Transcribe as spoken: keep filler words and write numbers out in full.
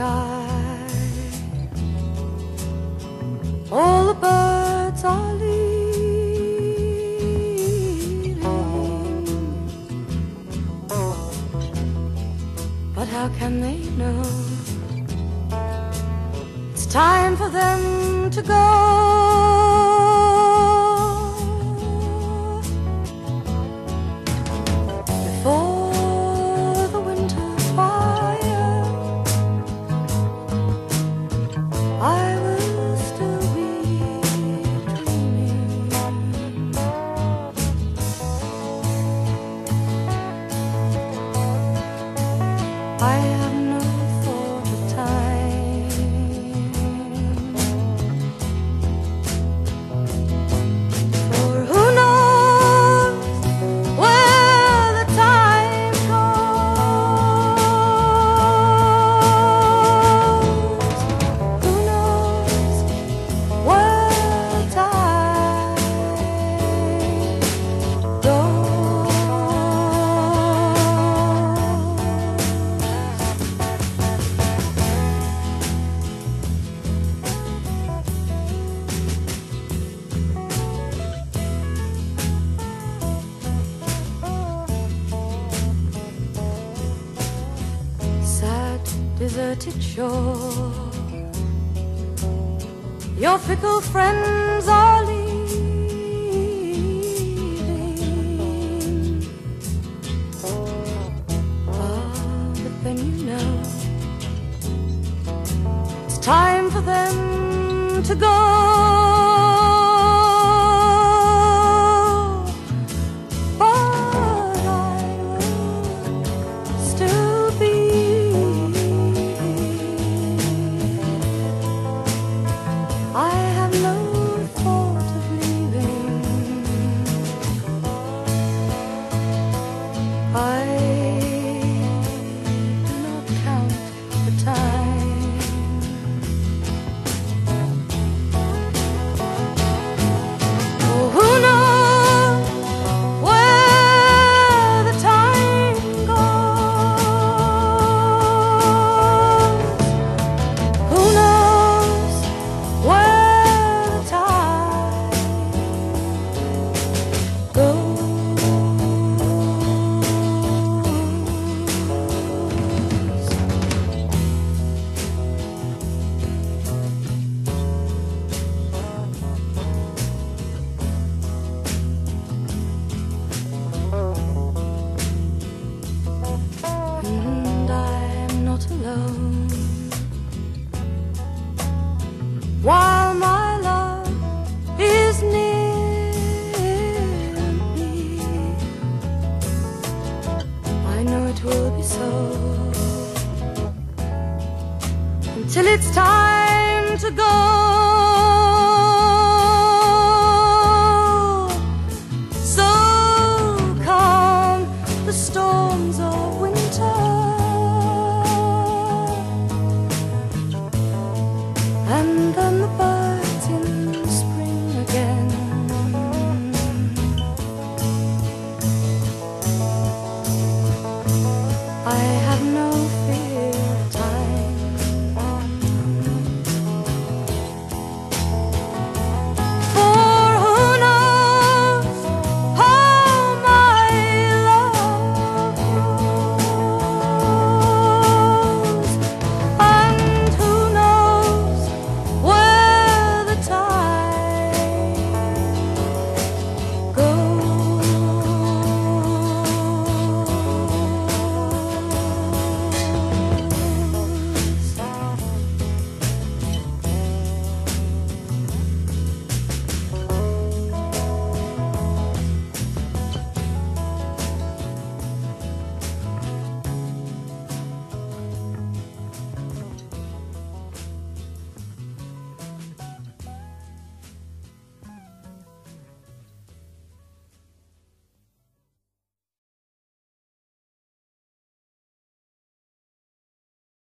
sky. All the birds are leaving, but how can they know it's time for them to go? Before the winter fire, I will still be dreaming. I have no thought of time, for who knows where the time goes? Who knows where the time goes? Sad, deserted shore, your fickle friends are leaving. Ah, but then you know it's time for them to go. But I will still be. I have no thought of leaving. I do not count the time. Oh, who knows where the time goes? Who knows where the time goes? And I'm not alone, while my love is near me. I know it will be so until it's time to go. So calm the storms of winter, and then the birds